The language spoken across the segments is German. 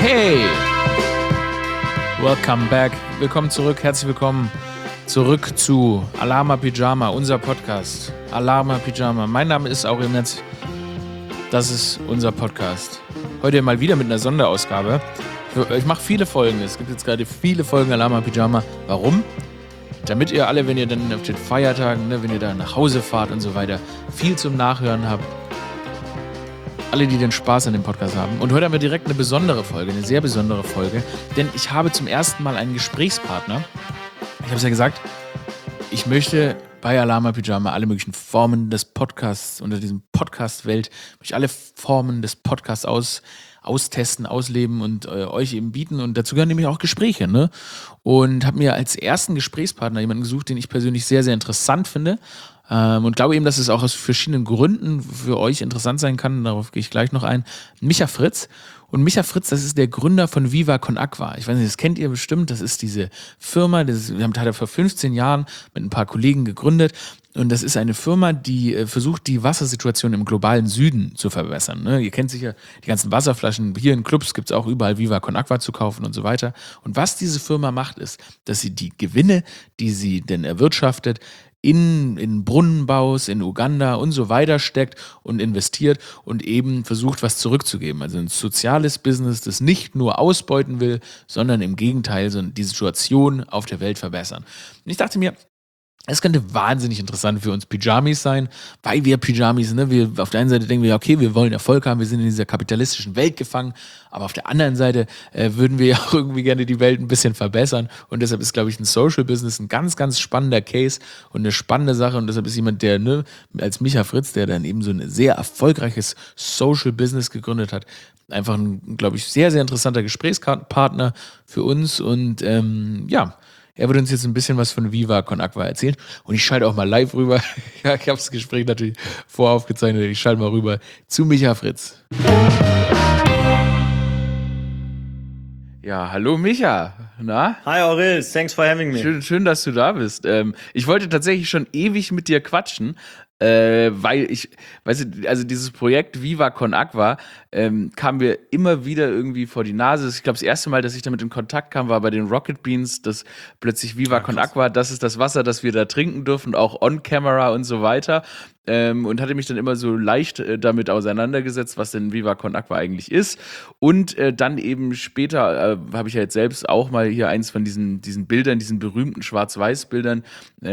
Hey! Welcome back. Willkommen zurück. Herzlich willkommen zurück zu Alarma Pyjama, unser Podcast. Alarma Pyjama. Mein Name ist Aurel Netz. Das ist unser Podcast. Heute mal wieder mit einer Sonderausgabe. Ich mache viele Folgen. Es gibt jetzt gerade viele Folgen Alarma Pyjama. Warum? Damit ihr alle, wenn ihr dann auf den Feiertagen, wenn ihr da nach Hause fahrt und so weiter, viel zum Nachhören habt. Alle, die den Spaß an dem Podcast haben. Und heute haben wir direkt eine besondere Folge, eine sehr besondere Folge. Denn ich habe zum ersten Mal einen Gesprächspartner. Ich habe es ja gesagt, ich möchte bei Alarma Pyjama alle möglichen Formen des Podcasts, unter diesem Podcast-Welt, möchte ich alle Formen des Podcasts austesten, ausleben und euch eben bieten. Und dazu gehören nämlich auch Gespräche. Ne? Und habe mir als ersten Gesprächspartner jemanden gesucht, den ich persönlich sehr, sehr interessant finde. Und glaube eben, dass es auch aus verschiedenen Gründen für euch interessant sein kann. Darauf gehe ich gleich noch ein. Micha Fritz. Und Micha Fritz, das ist der Gründer von Viva Con Agua. Ich weiß nicht, das kennt ihr bestimmt. Das ist diese Firma, wir haben vor 15 Jahren mit ein paar Kollegen gegründet. Und das ist eine Firma, die versucht, die Wassersituation im globalen Süden zu verbessern. Ne? Ihr kennt sicher die ganzen Wasserflaschen. Hier in Clubs gibt es auch überall Viva Con Agua zu kaufen und so weiter. Und was diese Firma macht, ist, dass sie die Gewinne, die sie denn erwirtschaftet, in Brunnenbaus, in Uganda und so weiter steckt und investiert und eben versucht, was zurückzugeben. Also ein soziales Business, das nicht nur ausbeuten will, sondern im Gegenteil so die Situation auf der Welt verbessern. Und ich dachte mir, es könnte wahnsinnig interessant für uns Pyjamis sein, weil wir Pyjamis, wir auf der einen Seite denken wir, okay, wir wollen Erfolg haben, wir sind in dieser kapitalistischen Welt gefangen, aber auf der anderen Seite würden wir ja auch irgendwie gerne die Welt ein bisschen verbessern und deshalb ist, glaube ich, ein Social Business ein ganz, ganz spannender Case und eine spannende Sache und deshalb ist jemand, der als Micha Fritz, der dann eben so ein sehr erfolgreiches Social Business gegründet hat, einfach ein, glaube ich, sehr, sehr interessanter Gesprächspartner für uns und er wird uns jetzt ein bisschen was von Viva Con Agua erzählen. Und ich schalte auch mal live rüber. Ja, ich habe das Gespräch natürlich voraufgezeichnet. Ich schalte mal rüber zu Micha Fritz. Ja, hallo Micha. Na? Hi Aurel, thanks for having me. Schön, dass du da bist. Ich wollte tatsächlich schon ewig mit dir quatschen, weil also dieses Projekt Viva Con Agua kam mir immer wieder irgendwie vor die Nase. Ich glaube, das erste Mal, dass ich damit in Kontakt kam, war bei den Rocket Beans, dass plötzlich Viva Con Agua, das ist das Wasser, das wir da trinken dürfen, auch on camera und so weiter. Und hatte mich dann immer so leicht damit auseinandergesetzt, was denn Viva Con Agua eigentlich ist. Und dann eben später habe ich ja jetzt selbst auch mal hier eins von diesen Bildern, diesen berühmten Schwarz-Weiß-Bildern,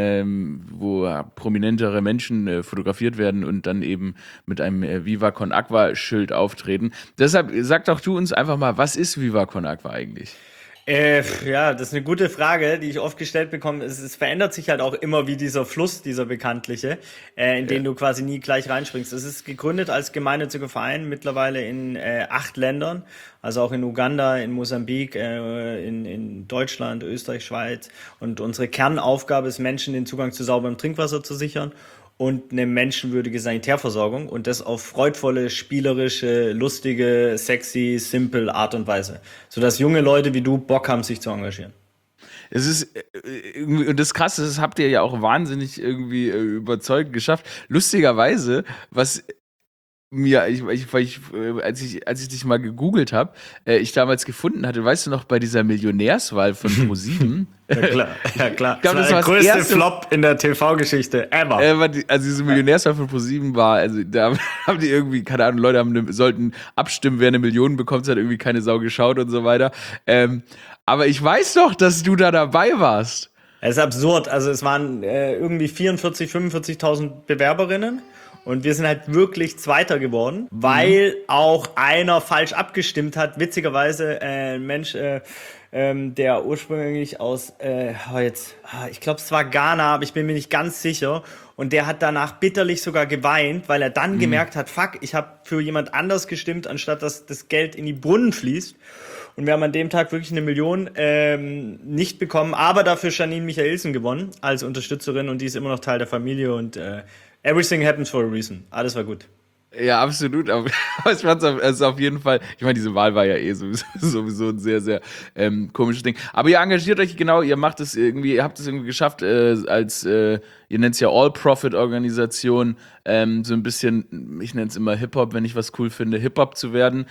wo prominentere Menschen fotografiert werden und dann eben mit einem Viva Con Agua-Schild auftreten. Deshalb sag doch du uns einfach mal, was ist Viva Con Agua eigentlich? Ja, das ist eine gute Frage, die ich oft gestellt bekomme. Es verändert sich halt auch immer wie dieser Fluss, dieser bekanntliche, in den du quasi nie gleich reinspringst. Es ist gegründet als gemeinnütziger Verein, mittlerweile in 8 Ländern, also auch in Uganda, in Mosambik, in Deutschland, Österreich, Schweiz. Und unsere Kernaufgabe ist, Menschen den Zugang zu sauberem Trinkwasser zu sichern und eine menschenwürdige Sanitärversorgung und das auf freudvolle, spielerische, lustige, sexy, simple Art und Weise, sodass junge Leute wie du Bock haben, sich zu engagieren. Es ist und das Krasse, das habt ihr ja auch wahnsinnig irgendwie überzeugend geschafft. Lustigerweise, was mir, als ich dich mal gegoogelt habe, ich damals gefunden hatte, weißt du noch, bei dieser Millionärswahl von ProSieben. Ja klar. Ich glaub, das war war der größte Flop in der TV-Geschichte ever. Also diese Millionärswahl von ProSieben war, also da haben die irgendwie, keine Ahnung, Leute sollten abstimmen, wer eine Million bekommt, hat irgendwie keine Sau geschaut und so weiter. Aber ich weiß doch, dass du da dabei warst. Es ist absurd. Also es waren irgendwie 45.000 Bewerberinnen. Und wir sind halt wirklich Zweiter geworden, weil auch einer falsch abgestimmt hat. Witzigerweise ein Mensch, der ursprünglich aus, ich glaube es war Ghana, aber ich bin mir nicht ganz sicher. Und der hat danach bitterlich sogar geweint, weil er dann gemerkt hat, fuck, ich habe für jemand anders gestimmt, anstatt dass das Geld in die Brunnen fließt. Und wir haben an dem Tag wirklich 1 Million nicht bekommen, aber dafür Janine Michaelsen gewonnen als Unterstützerin und die ist immer noch Teil der Familie und everything happens for a reason. Alles war gut. Ja, absolut. Aber ich fand es auf jeden Fall, ich meine, diese Wahl war ja sowieso ein sehr, sehr komisches Ding. Aber ihr engagiert euch genau, ihr macht es irgendwie, ihr habt es irgendwie geschafft, ihr nennt es ja All-Profit-Organisation, so ein bisschen, ich nenne es immer Hip-Hop, wenn ich was cool finde, Hip-Hop zu werden.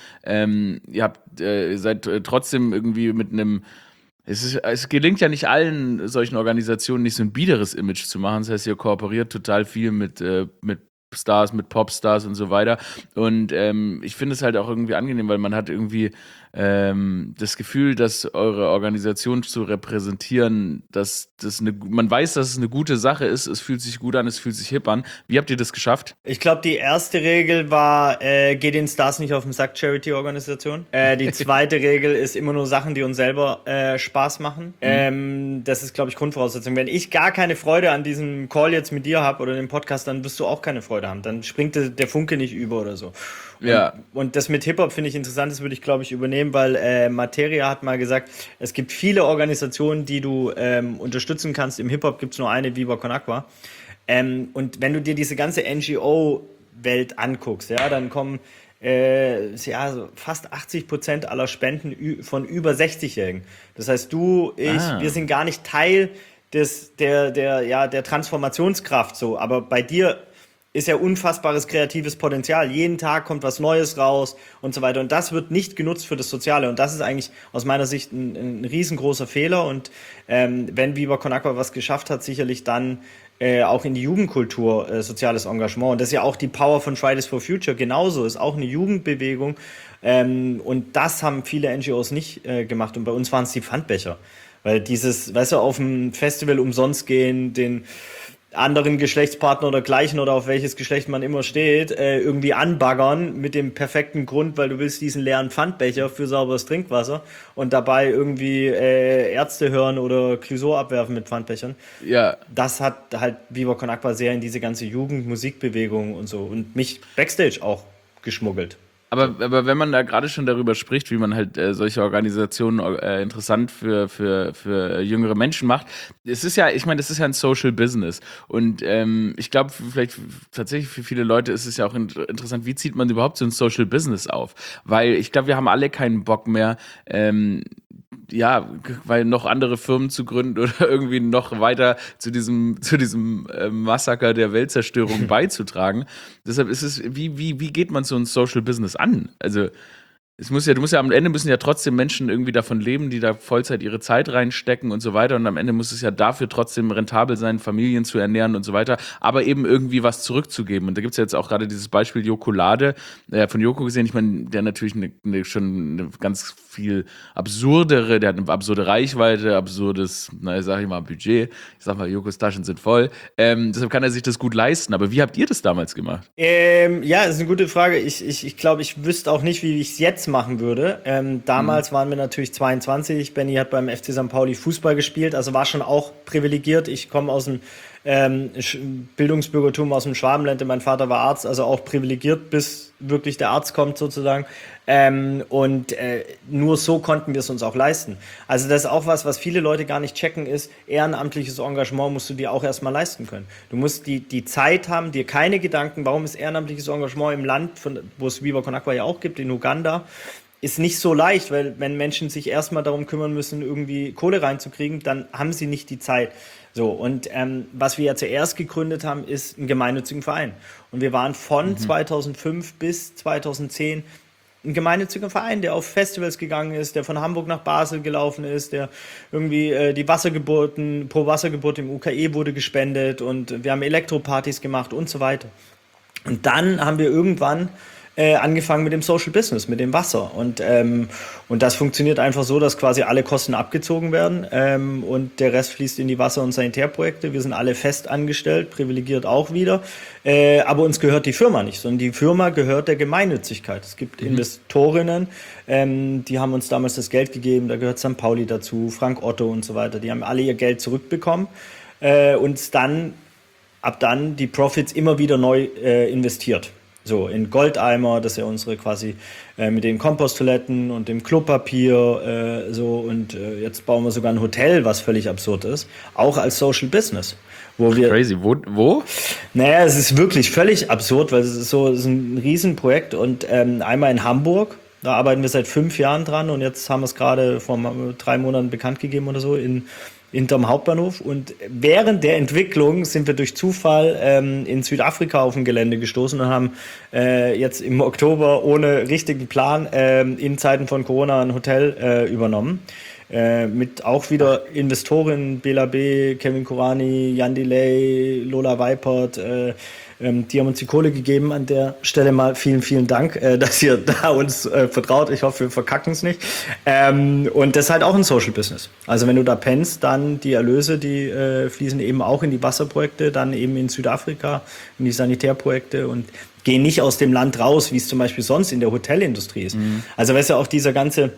Ihr seid trotzdem irgendwie mit einem es gelingt ja nicht allen solchen Organisationen, nicht so ein biederes Image zu machen. Das heißt, ihr kooperiert total viel mit Stars, mit Popstars und so weiter. Und ich finde es halt auch irgendwie angenehm, weil man hat irgendwie das Gefühl, dass eure Organisation zu repräsentieren, man weiß, dass es eine gute Sache ist, es fühlt sich gut an, es fühlt sich hip an. Wie habt ihr das geschafft? Ich glaube, die erste Regel war, geh den Stars nicht auf den Sack, Charity-Organisation. Die zweite Regel ist immer nur Sachen, die uns selber Spaß machen. Das ist, glaube ich, Grundvoraussetzung. Wenn ich gar keine Freude an diesem Call jetzt mit dir habe oder dem Podcast, dann wirst du auch keine Freude haben. Dann springt der Funke nicht über oder so. Ja. Und das mit Hip-Hop finde ich interessant, das würde ich, glaube ich, übernehmen, weil Materia hat mal gesagt, es gibt viele Organisationen, die du unterstützen kannst. Im Hip-Hop gibt es nur eine, Viva Con Agua. Und wenn du dir diese ganze NGO-Welt anguckst, ja, dann kommen so fast 80% aller Spenden von über 60-Jährigen. Das heißt, wir sind gar nicht Teil der Transformationskraft so, aber bei dir ist ja unfassbares kreatives Potenzial. Jeden Tag kommt was Neues raus und so weiter. Und das wird nicht genutzt für das Soziale. Und das ist eigentlich aus meiner Sicht ein riesengroßer Fehler. Und wenn Viva Con Agua was geschafft hat, sicherlich dann auch in die Jugendkultur soziales Engagement. Und das ist ja auch die Power von Fridays for Future. Genauso ist auch eine Jugendbewegung. Und das haben viele NGOs nicht gemacht. Und bei uns waren es die Pfandbecher. Weil dieses, weißt du, auf dem Festival umsonst gehen, den anderen Geschlechtspartner oder gleichen oder auf welches Geschlecht man immer steht, irgendwie anbaggern mit dem perfekten Grund, weil du willst diesen leeren Pfandbecher für sauberes Trinkwasser und dabei irgendwie Ärzte hören oder Clouseau abwerfen mit Pfandbechern. Ja. Das hat halt Viva Con Agua sehr in diese ganze Jugendmusikbewegung und so und mich Backstage auch geschmuggelt. Aber wenn man da gerade schon darüber spricht, wie man halt solche Organisationen interessant für jüngere Menschen macht, es ist ja, ich meine, das ist ja ein Social Business. Und ich glaube, vielleicht tatsächlich für viele Leute ist es ja auch interessant, wie zieht man überhaupt so ein Social Business auf? Weil ich glaube, wir haben alle keinen Bock mehr, weil noch andere Firmen zu gründen oder irgendwie noch weiter zu diesem Massaker der Weltzerstörung beizutragen. Deshalb ist es, wie geht man so ein Social Business an? Also am Ende müssen ja trotzdem Menschen irgendwie davon leben, die da Vollzeit ihre Zeit reinstecken und so weiter. Und am Ende muss es ja dafür trotzdem rentabel sein, Familien zu ernähren und so weiter, aber eben irgendwie was zurückzugeben. Und da gibt es ja jetzt auch gerade dieses Beispiel Jokolade, von Joko gesehen. Ich meine, der natürlich schon eine ganz viel absurdere, der hat eine absurde Reichweite, absurdes, sag ich mal, Budget. Ich sag mal, Jokos Taschen sind voll. Deshalb kann er sich das gut leisten. Aber wie habt ihr das damals gemacht? Das ist eine gute Frage. Ich glaube, ich wüsste auch nicht, wie ich es jetzt machen würde. Damals waren wir natürlich 22. Benny hat beim FC St. Pauli Fußball gespielt, also war schon auch privilegiert. Ich komme aus dem Bildungsbürgertum aus dem Schwabenland. Mein Vater war Arzt, also auch privilegiert, bis wirklich der Arzt kommt sozusagen. Nur so konnten wir es uns auch leisten. Also das ist auch was viele Leute gar nicht checken, ist, ehrenamtliches Engagement musst du dir auch erstmal leisten können. Du musst die Zeit haben, dir keine Gedanken, warum ist ehrenamtliches Engagement im Land, wo es Viva Con Agua ja auch gibt, in Uganda, ist nicht so leicht, weil wenn Menschen sich erstmal darum kümmern müssen, irgendwie Kohle reinzukriegen, dann haben sie nicht die Zeit. So, und was wir ja zuerst gegründet haben, ist ein gemeinnützigen Verein. Und wir waren von 2005 bis 2010 ein gemeinnütziger Verein, der auf Festivals gegangen ist, der von Hamburg nach Basel gelaufen ist, der irgendwie pro Wassergeburt im UKE wurde gespendet und wir haben Elektropartys gemacht und so weiter. Und dann haben wir irgendwann angefangen mit dem Social Business, mit dem Wasser. Und das funktioniert einfach so, dass quasi alle Kosten abgezogen werden und der Rest fließt in die Wasser- und Sanitärprojekte. Wir sind alle fest angestellt, privilegiert auch wieder. Aber uns gehört die Firma nicht, sondern die Firma gehört der Gemeinnützigkeit. Es gibt Investorinnen, die haben uns damals das Geld gegeben, da gehört St. Pauli dazu, Frank Otto und so weiter. Die haben alle ihr Geld zurückbekommen und ab dann die Profits immer wieder neu investiert. So, in Goldeimer, das ist ja unsere quasi mit den Komposttoiletten und dem Klopapier, jetzt bauen wir sogar ein Hotel, was völlig absurd ist, auch als Social Business. Crazy. Wo? Naja, es ist wirklich völlig absurd, weil es ist ein Riesenprojekt und einmal in Hamburg, da arbeiten wir seit 5 Jahren dran und jetzt haben wir es gerade vor 3 Monaten bekannt gegeben oder so hinterm Hauptbahnhof und während der Entwicklung sind wir durch Zufall in Südafrika auf ein Gelände gestoßen und haben jetzt im Oktober ohne richtigen Plan in Zeiten von Corona ein Hotel übernommen. Mit auch wieder Investoren, Bela B., Kevin Kurani, Jan Delay, Lola Weipert, die haben uns die Kohle gegeben. An der Stelle mal vielen, vielen Dank, dass ihr da uns vertraut. Ich hoffe, wir verkacken es nicht. Und das ist halt auch ein Social Business. Also wenn du da pennst, dann die Erlöse, die fließen eben auch in die Wasserprojekte, dann eben in Südafrika, in die Sanitärprojekte und gehen nicht aus dem Land raus, wie es zum Beispiel sonst in der Hotelindustrie ist. Also weißt du, auch dieser ganze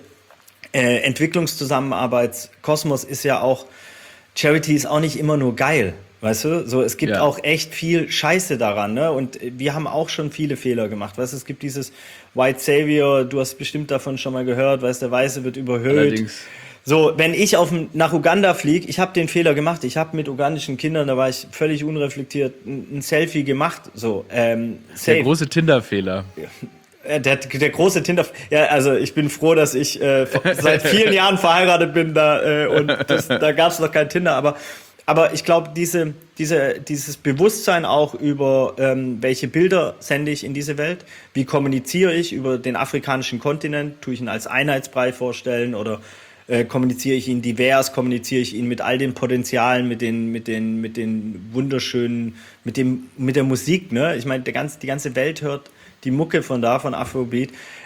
Entwicklungszusammenarbeitskosmos ist ja auch, Charity ist auch nicht immer nur geil, weißt du? So, es gibt auch echt viel Scheiße daran, ne? Und wir haben auch schon viele Fehler gemacht, weißt du? Es gibt dieses White Savior, du hast bestimmt davon schon mal gehört, weißt du, der Weiße wird überhöht. Allerdings. So, wenn ich nach Uganda fliege, ich habe den Fehler gemacht, ich habe mit ugandischen Kindern, da war ich völlig unreflektiert, ein Selfie gemacht, so, der große Tinder-Fehler. Der große Tinder, ja, also ich bin froh, dass ich seit vielen Jahren verheiratet bin und da gab es noch kein Tinder, aber ich glaube, dieses Bewusstsein auch über welche Bilder sende ich in diese Welt, wie kommuniziere ich über den afrikanischen Kontinent, tue ich ihn als Einheitsbrei vorstellen oder kommuniziere ich ihn divers, kommuniziere ich ihn mit all den Potenzialen, mit den wunderschönen, mit der Musik, ne? Ich meine, die ganze Welt hört die Mucke von Afrobeat,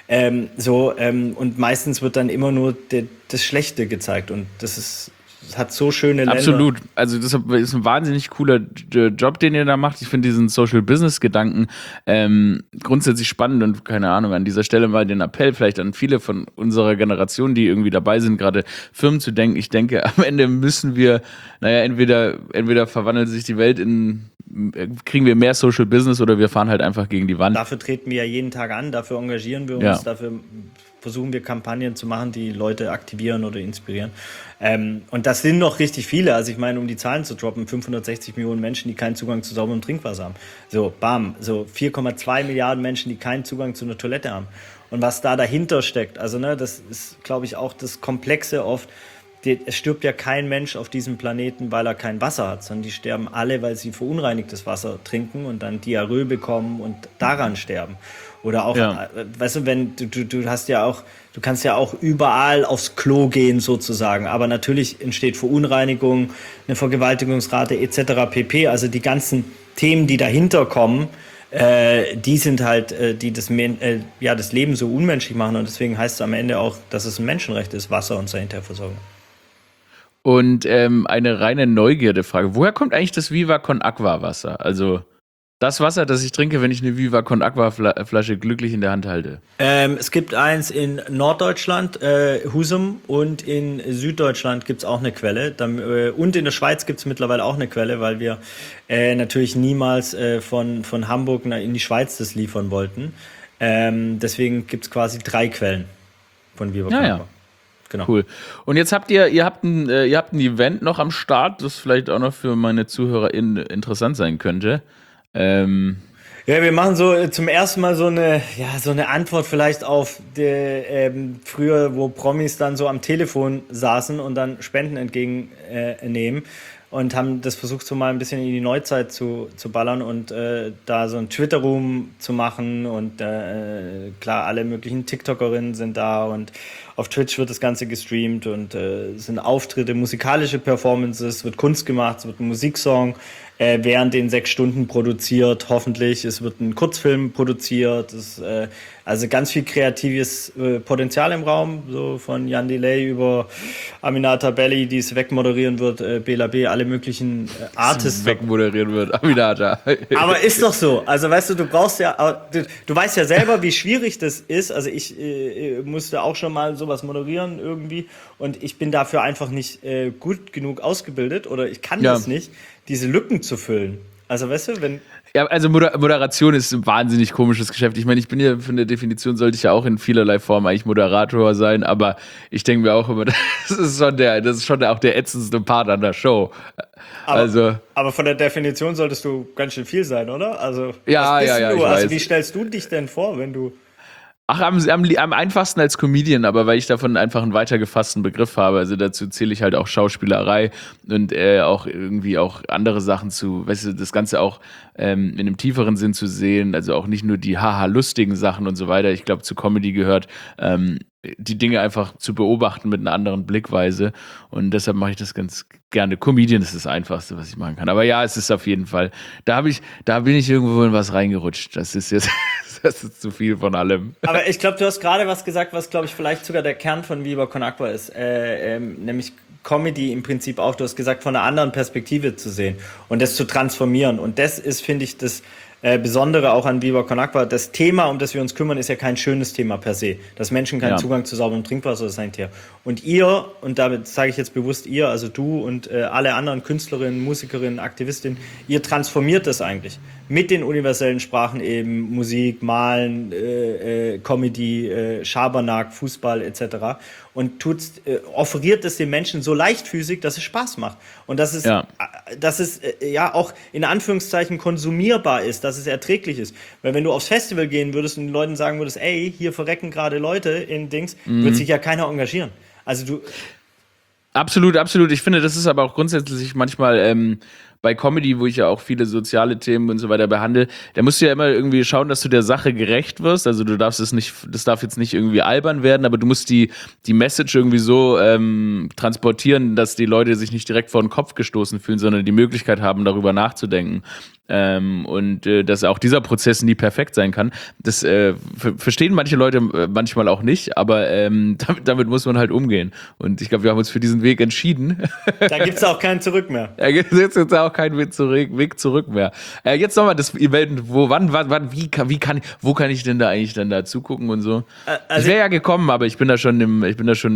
und meistens wird dann immer nur das Schlechte gezeigt und das hat so schöne Länder. Absolut, also das ist ein wahnsinnig cooler Job, den ihr da macht. Ich finde diesen Social-Business-Gedanken grundsätzlich spannend und keine Ahnung, an dieser Stelle mal den Appell vielleicht an viele von unserer Generation, die irgendwie dabei sind, gerade Firmen zu denken. Ich denke, am Ende müssen wir, entweder verwandelt sich die Welt kriegen wir mehr Social Business oder wir fahren halt einfach gegen die Wand. Dafür treten wir ja jeden Tag an, dafür engagieren wir uns, dafür versuchen wir Kampagnen zu machen, die Leute aktivieren oder inspirieren. Und das sind noch richtig viele. Also ich meine, um die Zahlen zu droppen, 560 Millionen Menschen, die keinen Zugang zu sauberem Trinkwasser haben. So, bam, so 4,2 Milliarden Menschen, die keinen Zugang zu einer Toilette haben. Und was da dahinter steckt, also ne, das ist, glaube ich, auch das Komplexe oft. Es stirbt ja kein Mensch auf diesem Planeten, weil er kein Wasser hat, sondern die sterben alle, weil sie verunreinigtes Wasser trinken und dann Diarrhoe bekommen und daran sterben. Oder auch, weißt du, wenn du kannst ja auch überall aufs Klo gehen sozusagen, aber natürlich entsteht Verunreinigung, eine Vergewaltigungsrate etc. pp. Also die ganzen Themen, die dahinter kommen, die sind halt, die das Leben so unmenschlich machen und deswegen heißt es am Ende auch, dass es ein Menschenrecht ist, Wasser und Sanitärversorgung. Und eine reine Neugierde-Frage. Woher kommt eigentlich das Viva Con Aqua Wasser? Also das Wasser, das ich trinke, wenn ich eine Viva Con Aqua Flasche glücklich in der Hand halte. Es gibt eins in Norddeutschland, Husum, und in Süddeutschland gibt es auch eine Quelle. Und in der Schweiz gibt es mittlerweile auch eine Quelle, weil wir natürlich niemals von Hamburg in die Schweiz das liefern wollten. Deswegen gibt es quasi 3 Quellen von Viva Con Aqua. Ja. Genau. Cool. Und jetzt habt ihr habt ein Event noch am Start, das vielleicht auch noch für meine ZuhörerInnen interessant sein könnte. Ja, wir machen so zum ersten Mal so eine Antwort vielleicht auf früher, wo Promis dann so am Telefon saßen und dann Spenden entgegennehmen und haben das versucht, so mal ein bisschen in die Neuzeit zu ballern und da so ein Twitter-Room zu machen und klar, alle möglichen TikTokerinnen sind da und auf Twitch wird das Ganze gestreamt und es sind Auftritte, musikalische Performances, wird Kunst gemacht, es wird ein Musiksong während den 6 Stunden produziert, hoffentlich. Es wird ein Kurzfilm produziert. Also ganz viel kreatives Potenzial im Raum, so von Jan Delay über Aminata Belli, die es wegmoderieren wird, Bela B., alle möglichen Artists. Wegmoderieren wird, Aminata. Aber ist doch so. Also weißt du, du weißt ja selber, wie schwierig das ist. Also ich musste auch schon mal sowas moderieren irgendwie und ich bin dafür einfach nicht gut genug ausgebildet oder ich kann das nicht, diese Lücken zu füllen. Also weißt du, wenn... Ja, also Moderation ist ein wahnsinnig komisches Geschäft. Ich meine, ich bin ja von der Definition, sollte ich ja auch in vielerlei Form eigentlich Moderator sein, aber ich denke mir auch immer, das ist schon auch der ätzendste Part an der Show. Aber von der Definition solltest du ganz schön viel sein, oder? Also, ja, was bist ja, du? ich Also weiß. wie stellst du dich denn vor, wenn du... Ach, am einfachsten als Comedian, aber weil ich davon einfach einen weiter gefassten Begriff habe. Also dazu zähle ich halt auch Schauspielerei und auch irgendwie auch andere Sachen zu, weißt du, das Ganze auch in einem tieferen Sinn zu sehen, also auch nicht nur die haha-lustigen Sachen und so weiter. Ich glaube, zu Comedy gehört, die Dinge einfach zu beobachten mit einer anderen Blickweise und deshalb mache ich das ganz gerne. Comedian ist das Einfachste, was ich machen kann. Aber ja, es ist auf jeden Fall, da bin ich irgendwo in was reingerutscht. Das ist zu viel von allem. Aber ich glaube, du hast gerade was gesagt, was, glaube ich, vielleicht sogar der Kern von Viva Con Agua ist. Nämlich Comedy im Prinzip auch, du hast gesagt, von einer anderen Perspektive zu sehen und das zu transformieren. Und das ist, finde ich, das Besondere auch an Viva Con Agua. Das Thema, um das wir uns kümmern, ist ja kein schönes Thema per se. Dass Menschen keinen Zugang zu sauberem Trinkwasser ist ein Thema. Und ihr, und damit sage ich jetzt bewusst ihr, also du und alle anderen Künstlerinnen, Musikerinnen, Aktivistinnen, ihr transformiert das eigentlich mit den universellen Sprachen eben Musik, Malen, Comedy, Schabernack, Fußball etc. Und offeriert es den Menschen so leichtfüßig, dass es Spaß macht. Und dass es auch in Anführungszeichen konsumierbar ist, dass es erträglich ist. Weil wenn du aufs Festival gehen würdest und den Leuten sagen würdest, ey, hier verrecken gerade Leute in Dings, wird sich ja keiner engagieren. Also du... Absolut, absolut. Ich finde, das ist aber auch grundsätzlich manchmal bei Comedy, wo ich ja auch viele soziale Themen und so weiter behandle, da musst du ja immer irgendwie schauen, dass du der Sache gerecht wirst. Also du darfst das darf jetzt nicht irgendwie albern werden, aber du musst die Message irgendwie so transportieren, dass die Leute sich nicht direkt vor den Kopf gestoßen fühlen, sondern die Möglichkeit haben, darüber nachzudenken. Und dass auch dieser Prozess nie perfekt sein kann. Das verstehen manche Leute manchmal auch nicht, aber damit muss man halt umgehen. Und ich glaube, wir haben uns für diesen Weg entschieden. Da gibt es auch kein Zurück mehr. Da gibt es jetzt auch keinen Weg zurück mehr. Jetzt nochmal das Event, wo kann ich denn da eigentlich dann da zugucken und so? Also ich wäre ja gekommen, aber ich bin da schon im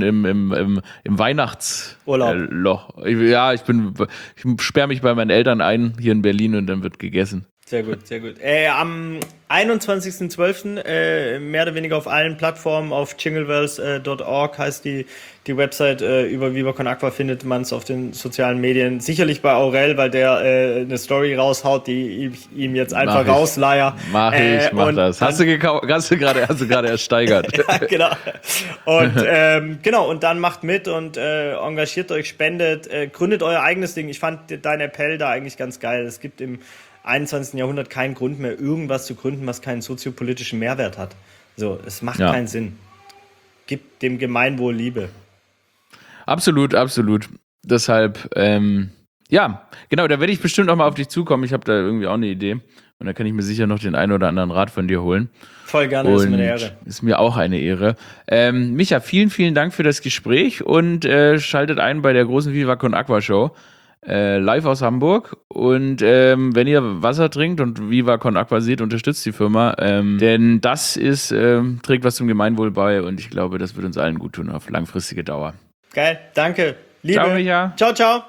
Weihnachtsloch. Ich sperre mich bei meinen Eltern ein, hier in Berlin, und dann wird gegessen. Sehr gut, sehr gut. Am 21.12. Mehr oder weniger auf allen Plattformen, auf jingleverse.org heißt die Website, über Viva Con Agua findet man es auf den sozialen Medien. Sicherlich bei Aurel, weil der eine Story raushaut, die ich ihm jetzt einfach rausleier. Mach das. Hast du gerade ersteigert. Ja, genau. Und genau, und dann macht mit und engagiert euch, spendet, gründet euer eigenes Ding. Ich fand deinen Appell da eigentlich ganz geil. Es gibt im 21. Jahrhundert keinen Grund mehr, irgendwas zu gründen, was keinen soziopolitischen Mehrwert hat. So, es macht keinen Sinn. Gibt dem Gemeinwohl Liebe. Absolut, absolut. Deshalb, ja, genau, da werde ich bestimmt auch mal auf dich zukommen. Ich habe da irgendwie auch eine Idee. Und da kann ich mir sicher noch den einen oder anderen Rat von dir holen. Voll gerne, ist mir eine Ehre. Ist mir auch eine Ehre. Micha, vielen, vielen Dank für das Gespräch und schaltet ein bei der großen Viva Con Agua Show. Live aus Hamburg, und wenn ihr Wasser trinkt und Viva Con Agua seht, unterstützt die Firma, denn das trägt was zum Gemeinwohl bei, und ich glaube, das wird uns allen gut tun auf langfristige Dauer. Geil, danke. Liebe. Ciao, Micha. Ciao, ciao.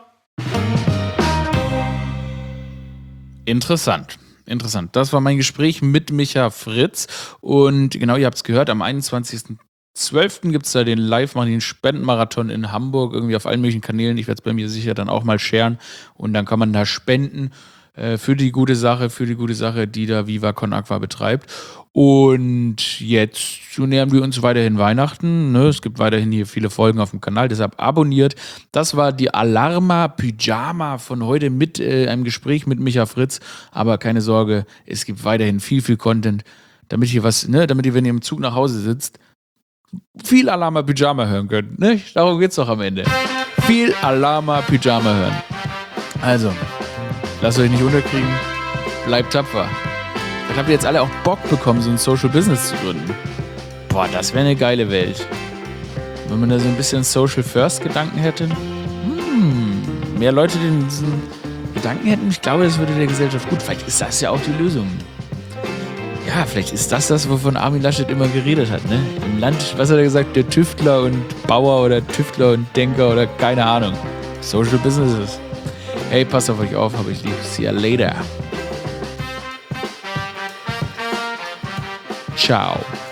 Interessant. Das war mein Gespräch mit Micha Fritz, und genau, ihr habt es gehört, am 21.12. gibt es da den Spendenmarathon in Hamburg, irgendwie auf allen möglichen Kanälen. Ich werde es bei mir sicher dann auch mal sharen, und dann kann man da spenden für die gute Sache, die da Viva Con Agua betreibt. Und jetzt nähern wir uns weiterhin Weihnachten. Ne? Es gibt weiterhin hier viele Folgen auf dem Kanal, deshalb abonniert. Das war die Alarma Pyjama von heute mit einem Gespräch mit Micha Fritz. Aber keine Sorge, es gibt weiterhin viel Content, damit ihr, wenn ihr im Zug nach Hause sitzt, viel Alarma Pyjama hören könnt. Ne? Darum geht's doch am Ende. Viel Alarma Pyjama hören. Also, lasst euch nicht unterkriegen. Bleibt tapfer. Vielleicht habt ihr jetzt alle auch Bock bekommen, so ein Social Business zu gründen. Boah, das wäre eine geile Welt. Wenn man da so ein bisschen Social First Gedanken hätte. Mehr Leute, die diesen Gedanken hätten, ich glaube, das würde der Gesellschaft gut. Vielleicht ist das ja auch die Lösung. Ja, vielleicht ist das, wovon Armin Laschet immer geredet hat, ne? Im Land, was hat er gesagt, der Tüftler und Bauer oder Tüftler und Denker oder keine Ahnung. Social Businesses. Hey, passt auf euch auf, hab ich lieb. See ya later. Ciao.